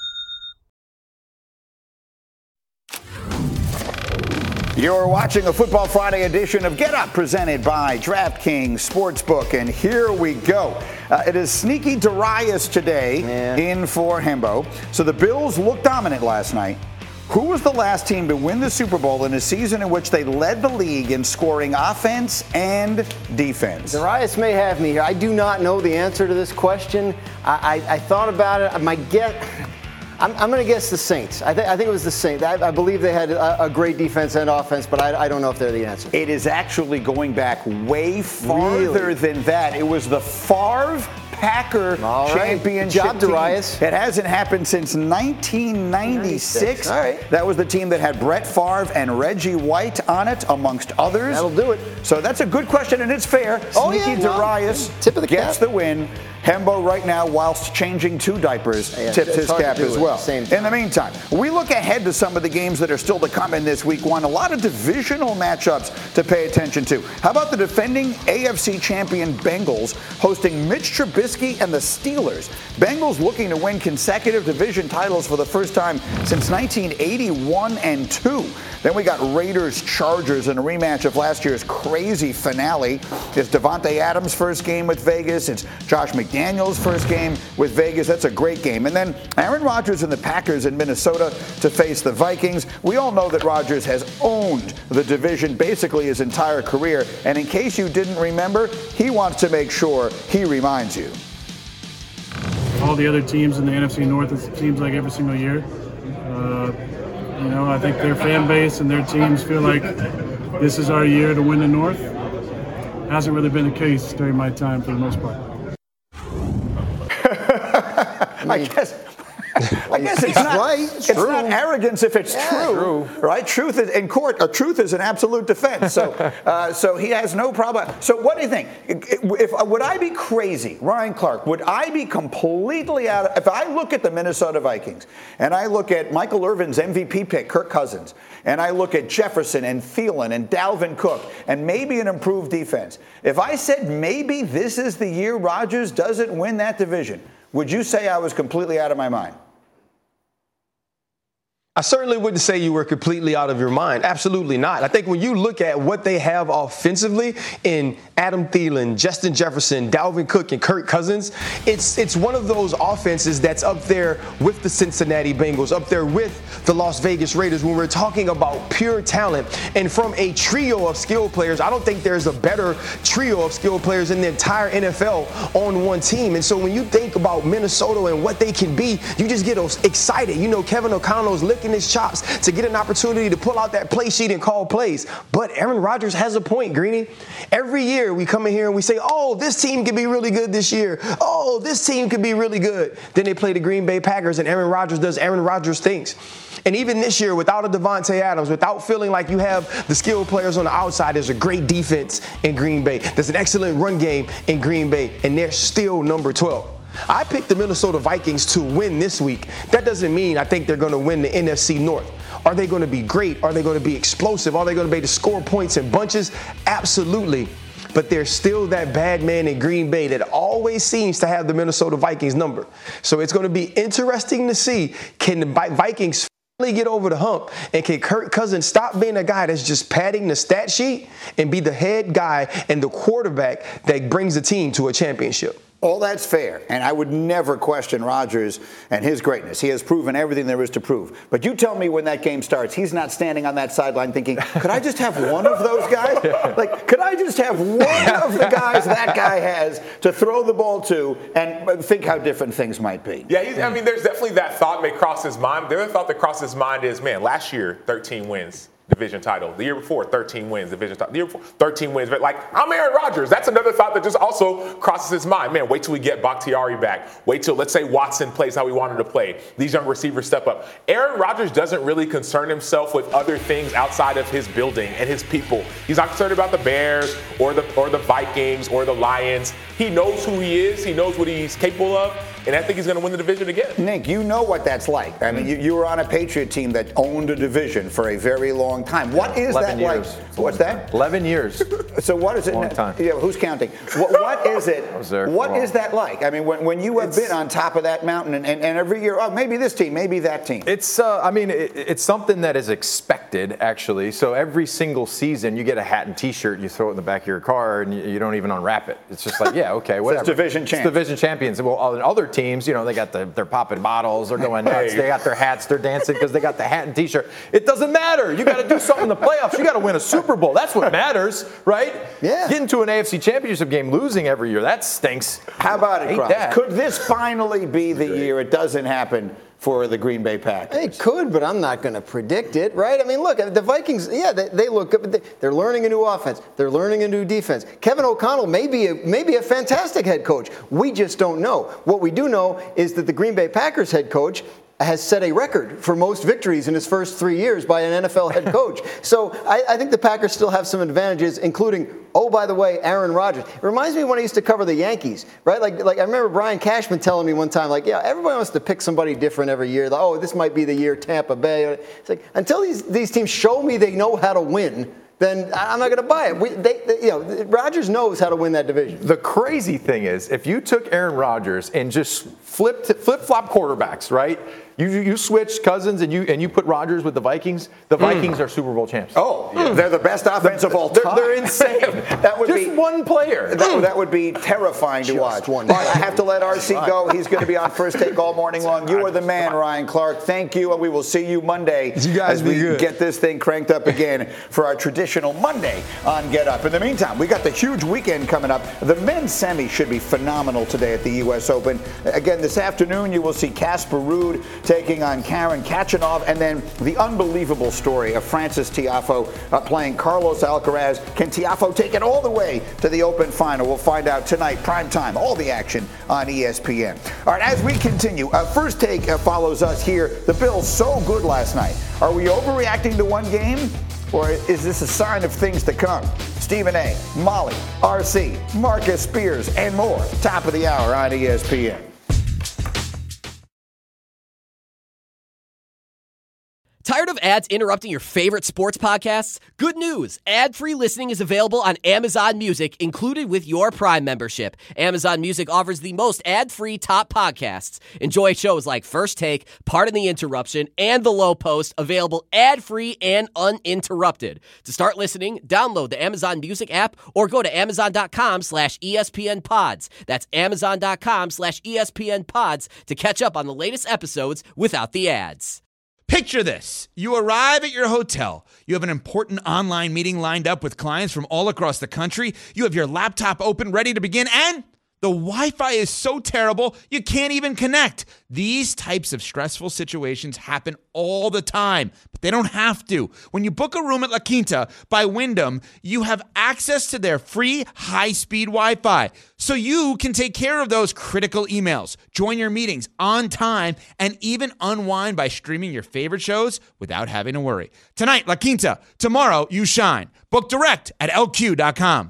You're watching a Football Friday edition of Get Up, presented by DraftKings Sportsbook. And here we go. It is Sneaky Darius today in for Hembo. So the Bills looked dominant last night. Who was the last team to win the Super Bowl in a season in which they led the league in scoring offense and defense? Darius may have me here. I do not know the answer to this question. I thought about it. My guess, I'm going to guess the Saints. I think it was the Saints. I believe they had a great defense and offense, but I don't know if they're the answer. It is actually going back way farther than that. It was the Favre Packer championship. Good job, Darius. It hasn't happened since 1996. All right. That was the team that had Brett Favre and Reggie White on it, amongst others. That'll do it. So that's a good question, and it's fair. Sneaky Darius tip of the gets cap. the win. Hembo right now, whilst changing 2 diapers, tips his cap as well. In the meantime, we look ahead to some of the games that are still to come in this week one. A lot of divisional matchups to pay attention to. How about the defending AFC champion Bengals hosting Mitch Trubisky and the Steelers? Bengals looking to win consecutive division titles for the first time since 1981 and 2. Then we got Raiders-Chargers in a rematch of last year's crazy finale. It's Devontae Adams' first game with Vegas. It's Josh McDaniels' first game with Vegas. That's a great game. And then Aaron Rodgers and the Packers in Minnesota to face the Vikings. We all know that Rodgers has owned the division basically his entire career. And in case you didn't remember, he wants to make sure he reminds you. All the other teams in the NFC North, it seems like every single year. I think their fan base and their teams feel like this is our year to win the North. Hasn't really been the case during my time for the most part. I guess it's not right. It's not arrogance if it's true, right? Truth is in court. A truth is an absolute defense. So he has no problem. So what do you think? Would I be crazy, Ryan Clark? Would I be completely out of? If I look at the Minnesota Vikings and I look at Michael Irvin's MVP pick, Kirk Cousins, and I look at Jefferson and Thielen and Dalvin Cook and maybe an improved defense. If I said maybe this is the year Rodgers doesn't win that division, would you say I was completely out of my mind? I certainly wouldn't say you were completely out of your mind. Absolutely not. I think when you look at what they have offensively in Adam Thielen, Justin Jefferson, Dalvin Cook, and Kirk Cousins, it's one of those offenses that's up there with the Cincinnati Bengals, up there with the Las Vegas Raiders when we're talking about pure talent. And from a trio of skill players, I don't think there's a better trio of skill players in the entire NFL on one team. And so when you think about Minnesota and what they can be, you just get excited. Kevin O'Connell's licking his chops to get an opportunity to pull out that play sheet and call plays. But Aaron Rodgers has a point, Greeny. Every year we come in here and we say, oh, this team could be really good this year. Oh, this team could be really good. Then they play the Green Bay Packers and Aaron Rodgers does Aaron Rodgers things. And even this year, without a Devontae Adams, without feeling like you have the skilled players on the outside, there's a great defense in Green Bay. There's an excellent run game in Green Bay, and they're still number 12. I picked the Minnesota Vikings to win this week. That doesn't mean I think they're going to win the NFC North. Are they going to be great? Are they going to be explosive? Are they going to be able to score points in bunches? Absolutely. But there's still that bad man in Green Bay that always seems to have the Minnesota Vikings number. So it's going to be interesting to see, can the Vikings finally get over the hump, and can Kirk Cousins stop being a guy that's just padding the stat sheet and be the head guy and the quarterback that brings the team to a championship? All that's fair, and I would never question Rodgers and his greatness. He has proven everything there is to prove. But you tell me when that game starts, he's not standing on that sideline thinking, could I just have one of those guys? Like, could I just have one of the guys that guy has to throw the ball to and think how different things might be? Yeah, there's definitely that thought may cross his mind. The other thought that crosses his mind is, man, last year, 13 wins. Division title. The year before, 13 wins, division title. The year before, 13 wins. But I'm Aaron Rodgers. That's another thought that just also crosses his mind. Man, wait till we get Bakhtiari back. Wait till, let's say, Watson plays how we wanted to play. These young receivers step up. Aaron Rodgers doesn't really concern himself with other things outside of his building and his people. He's not concerned about the Bears or the Vikings or the Lions. He knows who he is. He knows what he's capable of. and I think he's going to win the division again. Nick, you know what that's like. I mean, you were on a Patriot team that owned a division for a very long time. What is that like? What's that? 11 years. So what is it? Long time. Yeah, who's counting? What is it? I was there what is that like? I mean, when you have been on top of that mountain and every year, oh, maybe this team, maybe that team. It's, it's something that is expected, actually. So every single season, you get a hat and T-shirt, you throw it in the back of your car, and you don't even unwrap it. It's just like, yeah, okay, whatever. It's division champions. Division champions. Well, other teams, they got they're popping bottles, they're going nuts, they got their hats, they're dancing because they got the hat and T-shirt. It doesn't matter. You got to do something in the playoffs. You got to win a Super Bowl. That's what matters, right? Yeah. Getting to an AFC Championship game, losing every year, that stinks. How about it, Cross? that. Could this finally be the year it doesn't happen for the Green Bay Packers? It could, but I'm not going to predict it, right? I mean, look, the Vikings, yeah, they look good. They're learning a new offense. They're learning a new defense. Kevin O'Connell may be a fantastic head coach. We just don't know. What we do know is that the Green Bay Packers head coach has set a record for most victories in his first 3 years by an NFL head coach. So I think the Packers still have some advantages, including, oh, by the way, Aaron Rodgers. It reminds me when I used to cover the Yankees, right? Like I remember Brian Cashman telling me one time, everybody wants to pick somebody different every year. Like, oh, this might be the year Tampa Bay. It's like, until these teams show me they know how to win, then I'm not going to buy it. Rodgers knows how to win that division. The crazy thing is, if you took Aaron Rodgers and just flip-flop quarterbacks, right? You switch Cousins and you put Rodgers with the Vikings. The Vikings are Super Bowl champs. Oh, yeah. They're the best offense of all time. They're insane. That would just be one player. That would be terrifying to watch. All right, I have to let RC go. He's going to be on First Take all morning long. You are the man, Ryan Clark. Thank you, and we will see you Monday as we get this thing cranked up again for our traditional Monday on Get Up. In the meantime, we got the huge weekend coming up. The men's semi should be phenomenal today at the U.S. Open. Again, this afternoon you will see Casper Ruud taking on Karen Khachanov, and then the unbelievable story of Frances Tiafoe playing Carlos Alcaraz. Can Tiafoe take it all the way to the Open final? We'll find out tonight, prime time, all the action on ESPN. All right, as we continue, First Take follows us here. The Bills so good last night. Are we overreacting to one game, or is this a sign of things to come? Stephen A., Molly, RC, Marcus Spears, and more. Top of the hour on ESPN. Tired of ads interrupting your favorite sports podcasts? Good news! Ad-free listening is available on Amazon Music, included with your Prime membership. Amazon Music offers the most ad-free top podcasts. Enjoy shows like First Take, Pardon the Interruption, and The Low Post, available ad-free and uninterrupted. To start listening, download the Amazon Music app or go to Amazon.com/ESPN Pods. That's Amazon.com/ESPN Pods to catch up on the latest episodes without the ads. Picture this. You arrive at your hotel. You have an important online meeting lined up with clients from all across the country. You have your laptop open, ready to begin, and the Wi-Fi is so terrible, you can't even connect. These types of stressful situations happen all the time, but they don't have to. When you book a room at La Quinta by Wyndham, you have access to their free high-speed Wi-Fi, so you can take care of those critical emails, join your meetings on time, and even unwind by streaming your favorite shows without having to worry. Tonight, La Quinta. Tomorrow, you shine. Book direct at LQ.com.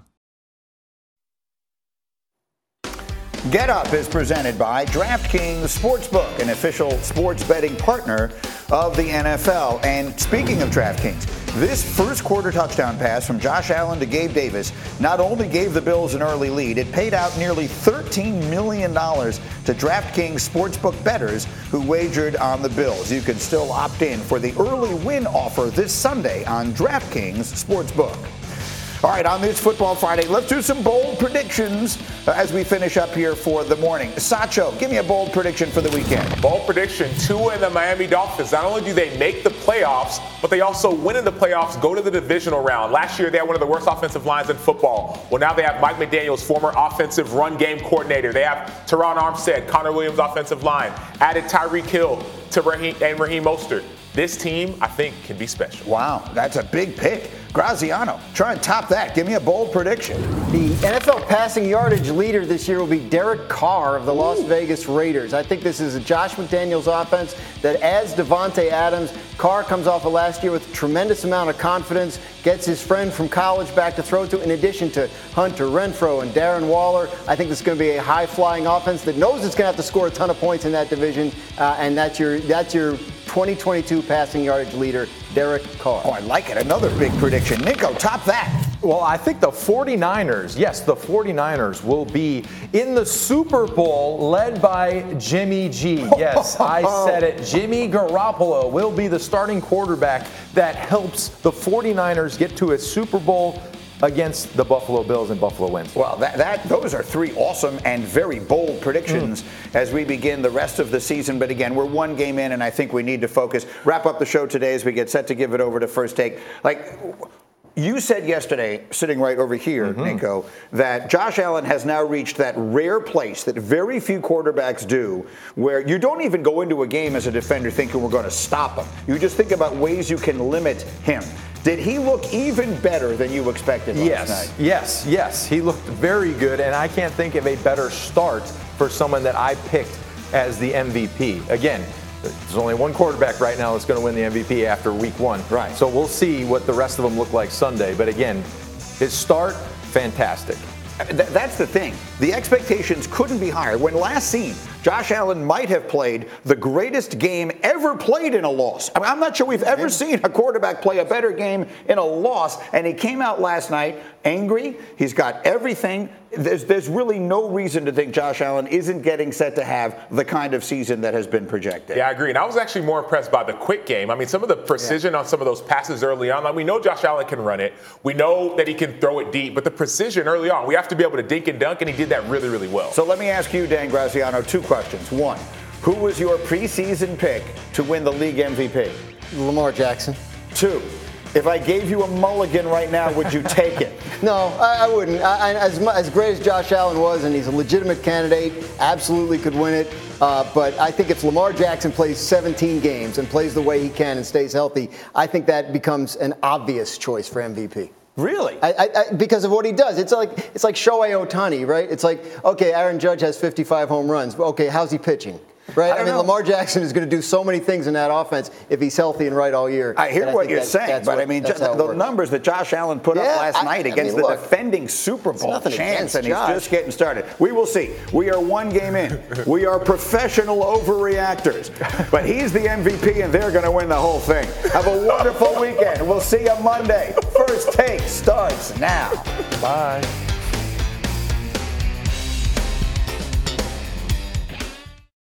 Get Up is presented by DraftKings Sportsbook, an official sports betting partner of the NFL. And speaking of DraftKings, this first quarter touchdown pass from Josh Allen to Gabe Davis not only gave the Bills an early lead, it paid out nearly $13 million to DraftKings Sportsbook bettors who wagered on the Bills. You can still opt in for the early win offer this Sunday on DraftKings Sportsbook. All right, on this Football Friday, let's do some bold predictions as we finish up here for the morning. Sacho, give me a bold prediction for the weekend. Bold prediction, Tua and the Miami Dolphins. Not only do they make the playoffs, but they also win in the playoffs, go to the divisional round. Last year, they had one of the worst offensive lines in football. Well, now they have Mike McDaniels, former offensive run game coordinator. They have Teron Armstead, Connor Williams offensive line. Added Tyreek Hill to Raheem Mostert. this team, I think, can be special. Wow, that's a big pick. Graziano, try and top that. Give me a bold prediction. The NFL passing yardage leader this year will be Derek Carr of the Las Vegas Raiders. I think this is a Josh McDaniels offense that adds Devontae Adams. Carr comes off of last year with a tremendous amount of confidence, gets his friend from college back to throw to, in addition to Hunter Renfrow and Darren Waller. I think this is going to be a high-flying offense that knows it's going to have to score a ton of points in that division, and that's your 2022 passing yardage leader, Derek Carr. Oh, I like it. Another big prediction. Nico, top that. Well, I think the 49ers, yes, the 49ers will be in the Super Bowl led by Jimmy G. Yes, I said it. Jimmy Garoppolo will be the starting quarterback that helps the 49ers get to a Super Bowl against the Buffalo Bills, and Buffalo wins. Well, those are three awesome and very bold predictions as we begin the rest of the season. But again, we're one game in, and I think we need to focus. Wrap up the show today as we get set to give it over to First Take. Like you said yesterday, sitting right over here, Nico, that Josh Allen has now reached that rare place that very few quarterbacks do, where you don't even go into a game as a defender thinking we're going to stop him. You just think about ways you can limit him. Did he look even better than you expected last night? Yes. He looked very good, and I can't think of a better start for someone that I picked as the MVP. Again, there's only one quarterback right now that's going to win the MVP after week 1. Right. So we'll see what the rest of them look like Sunday. But again, his start, fantastic. That's the thing. The expectations couldn't be higher. When last seen, Josh Allen might have played the greatest game ever played in a loss. I mean, I'm not sure we've ever seen a quarterback play a better game in a loss, and he came out last night angry. He's got everything. There's really no reason to think Josh Allen isn't getting set to have the kind of season that has been projected. Yeah, I agree. And I was actually more impressed by the quick game. I mean, some of the precision on some of those passes early on. Like, we know Josh Allen can run it. We know that he can throw it deep. But the precision early on, we have to be able to dink and dunk, and he did that really, really well. So let me ask you, Dan Graziano, two questions. One, who was your preseason pick to win the league MVP? Lamar Jackson. Two, if I gave you a mulligan right now, would you take it? No, I wouldn't. As great as Josh Allen was, and he's a legitimate candidate, absolutely could win it. But I think if Lamar Jackson plays 17 games and plays the way he can and stays healthy, I think that becomes an obvious choice for MVP. Really? Because of what he does. It's like Shohei Ohtani, right? It's like, okay, Aaron Judge has 55 home runs. Okay, how's he pitching? Right? I mean, Lamar Jackson is going to do so many things in that offense if he's healthy and right all year. I hear what you're saying, but I mean, the numbers that Josh Allen put up last night against the defending Super Bowl champs, and he's just getting started. We will see. We are one game in. We are professional overreactors, but he's the MVP, and they're going to win the whole thing. Have a wonderful weekend. We'll see you Monday. First Take starts now. Bye.